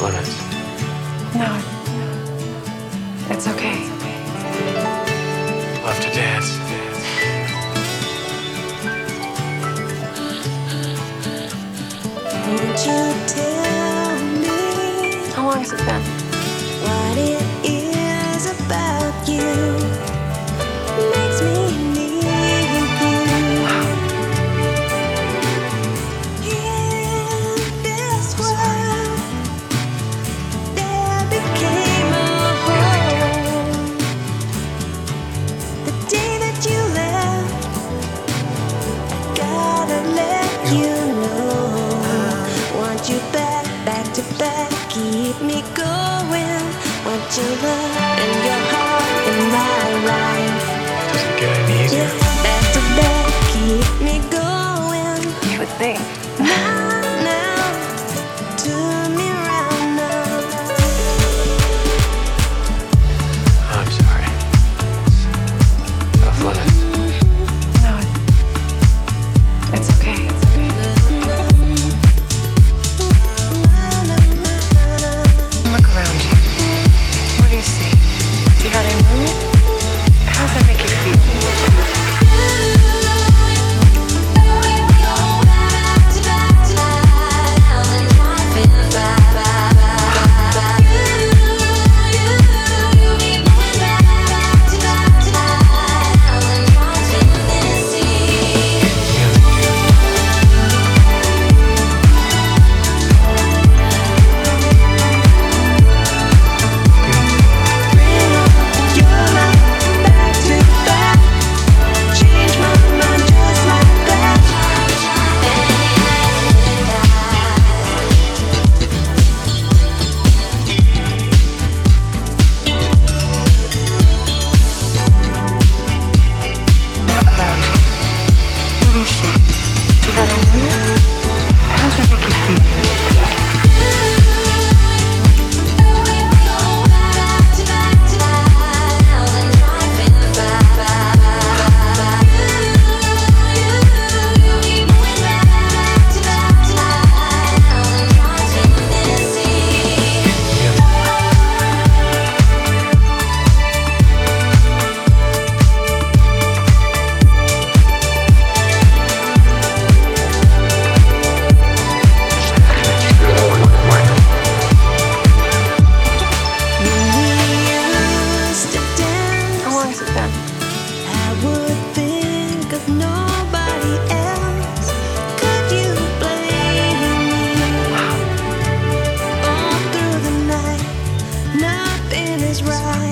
limits. No, it's okay. Love to dance. Won't you tell me How long has it been? what it is about you makes me need you? In this world, there became a hole. The day that you left, gotta let you know. Want you back to back, keep me going. Want your love and your heart in my life. Does it get any easier? Yeah, back to back, keep me going. You would think. Now, turn me round now. I'm sorry. Off limits. No, it's okay. Look around you. What do you see? Do you got any movement? How does that make you feel? How long has it been? I would think of nobody else. Could you blame me? All through the night, nothing is right.